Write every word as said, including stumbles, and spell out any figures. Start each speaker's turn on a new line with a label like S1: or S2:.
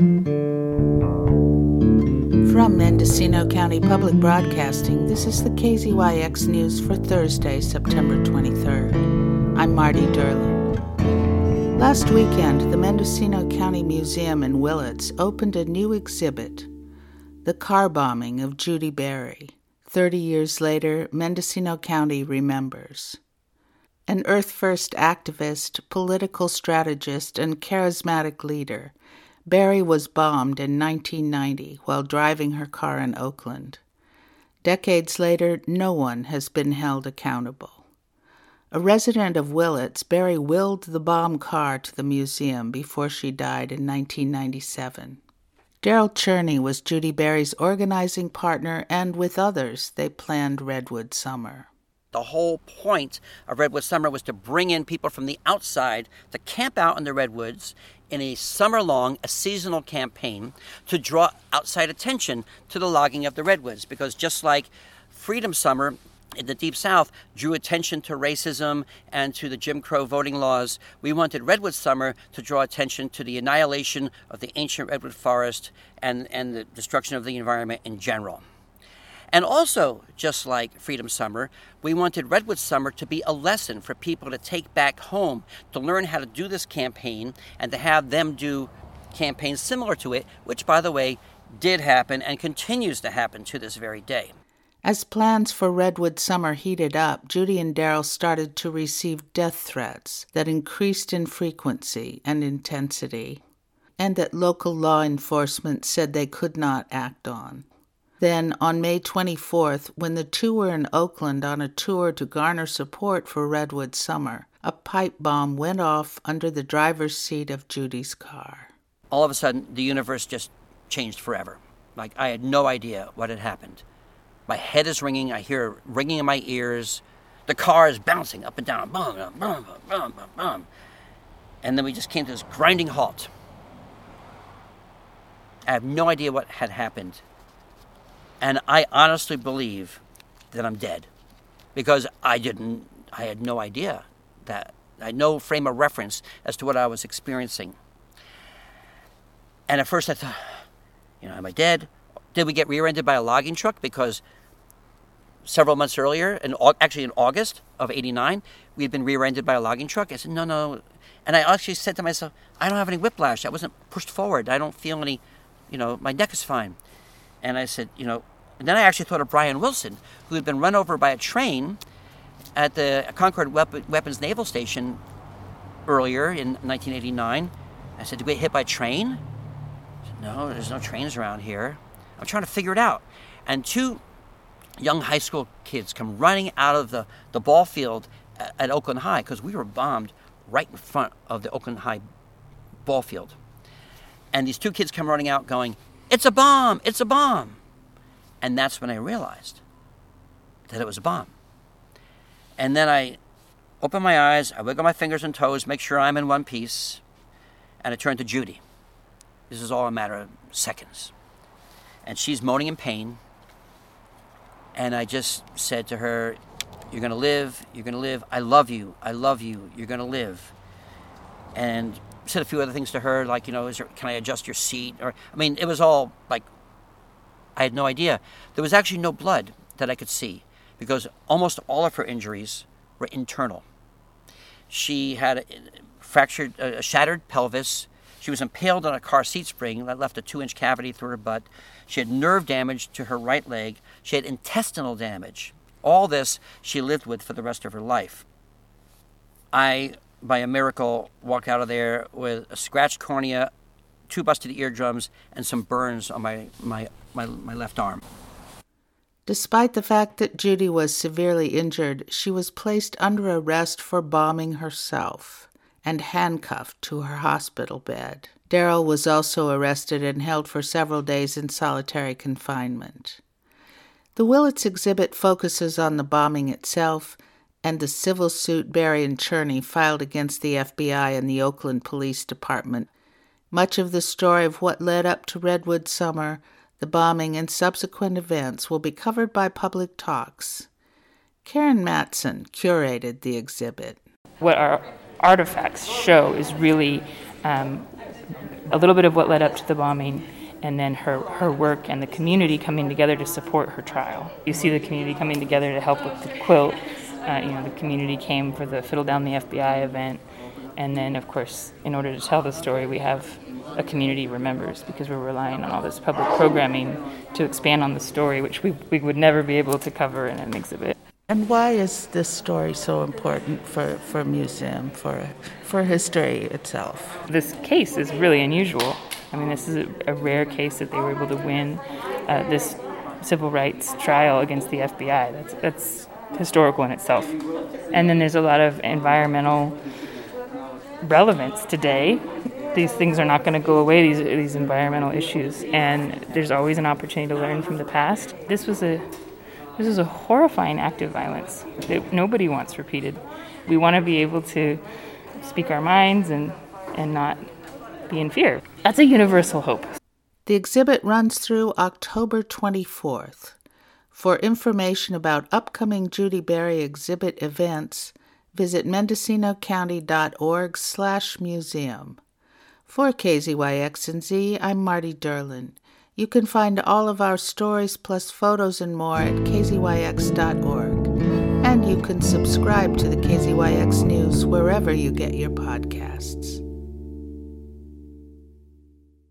S1: From Mendocino County Public Broadcasting, this is the K Z Y X News for Thursday, September twenty-third. I'm Marty Derlin. Last weekend, the Mendocino County Museum in Willits opened a new exhibit, The Car Bombing of Judy Berry. Thirty years later, Mendocino County remembers. An Earth First activist, political strategist, and charismatic leader, Berry was bombed in nineteen ninety while driving her car in Oakland. Decades later, no one has been held accountable. A resident of Willits, Berry willed the bomb car to the museum before she died in nineteen ninety-seven. Daryl Cherney was Judy Berry's organizing partner, and with others, they planned Redwood Summer.
S2: The whole point of Redwood Summer was to bring in people from the outside to camp out in the Redwoods in a summer-long, a seasonal campaign to draw outside attention to the logging of the redwoods. Because just like Freedom Summer in the Deep South drew attention to racism and to the Jim Crow voting laws, we wanted Redwood Summer to draw attention to the annihilation of the ancient redwood forest and, and the destruction of the environment in general. And also, just like Freedom Summer, we wanted Redwood Summer to be a lesson for people to take back home, to learn how to do this campaign and to have them do campaigns similar to it, which, by the way, did happen and continues to happen to this very day.
S1: As plans for Redwood Summer heated up, Judy and Daryl started to receive death threats that increased in frequency and intensity, and that local law enforcement said they could not act on. Then, on May twenty-fourth, when the two were in Oakland on a tour to garner support for Redwood Summer, a pipe bomb went off under the driver's seat of Judy's car.
S2: All of a sudden, the universe just changed forever. Like, I had no idea what had happened. My head is ringing. I hear ringing in my ears. The car is bouncing up and down. Boom, boom, boom, boom, boom, boom. And then we just came to this grinding halt. I have no idea what had happened. And I honestly believe that I'm dead because I didn't, I had no idea that, I had no frame of reference as to what I was experiencing. And at first I thought, you know, am I dead? Did we get rear-ended by a logging truck? Because several months earlier, in, actually in August of eighty-nine, we had been rear-ended by a logging truck. I said, no, no. And I actually said to myself, I don't have any whiplash. I wasn't pushed forward. I don't feel any, you know, my neck is fine. And I said, you know, and then I actually thought of Brian Wilson, who had been run over by a train at the Concord Weapons Naval Station earlier in nineteen eighty-nine. I said, did we get hit by a train? I said, no, there's no trains around here. I'm trying to figure it out. And two young high school kids come running out of the, the ball field at, at Oakland High, because we were bombed right in front of the Oakland High ball field. And these two kids come running out going, it's a bomb, it's a bomb. And that's when I realized that it was a bomb. And then I open my eyes, I wiggle my fingers and toes, make sure I'm in one piece, and I turn to Judy. This is all a matter of seconds. And she's moaning in pain. And I just said to her, you're going to live, you're going to live. I love you, I love you, you're going to live. And said a few other things to her, like, you know, is there, can I adjust your seat? Or, I mean, it was all like, I had no idea. There was actually no blood that I could see because almost all of her injuries were internal. She had a fractured, a shattered pelvis. She was impaled on a car seat spring that left a two-inch cavity through her butt. She had nerve damage to her right leg. She had intestinal damage. All this she lived with for the rest of her life. I, by a miracle, walked out of there with a scratched cornea, two busted eardrums, and some burns on my, my, my, my left arm.
S1: Despite the fact that Judy was severely injured, she was placed under arrest for bombing herself and handcuffed to her hospital bed. Daryl was also arrested and held for several days in solitary confinement. The Willits exhibit focuses on the bombing itself and the civil suit Berry and Cherney filed against the F B I and the Oakland Police Department. Much of the story of what led up to Redwood Summer, the bombing, and subsequent events will be covered by Public Talks. Karen Matson curated the exhibit.
S3: What our artifacts show is really um, a little bit of what led up to the bombing, and then her, her work and the community coming together to support her trial. You see the community coming together to help with the quilt. Uh, you know, the community came for the Fiddle Down the F B I event. And then, of course, in order to tell the story, we have a community remembers, because we're relying on all this public programming to expand on the story, which we, we would never be able to cover in an exhibit.
S1: And why is this story so important for, for a museum, for, for history itself?
S3: This case is really unusual. I mean, this is a, a rare case that they were able to win uh, this civil rights trial against the F B I. That's, that's historical in itself. And then there's a lot of environmental relevance today. These things are not going to go away, these these environmental issues, and there's always an opportunity to learn from the past. This was a this is a horrifying act of violence that nobody wants repeated. We want to be able to speak our minds and and not be in fear. That's a universal hope.
S1: The exhibit runs through October twenty-fourth. For information about upcoming Judy Berry exhibit events, visit mendocino county dot org slash museum. For K Z Y X and Z, I'm Marty Derlin. You can find all of our stories plus photos and more at k z y x dot org. And you can subscribe to the K Z Y X News wherever you get your podcasts.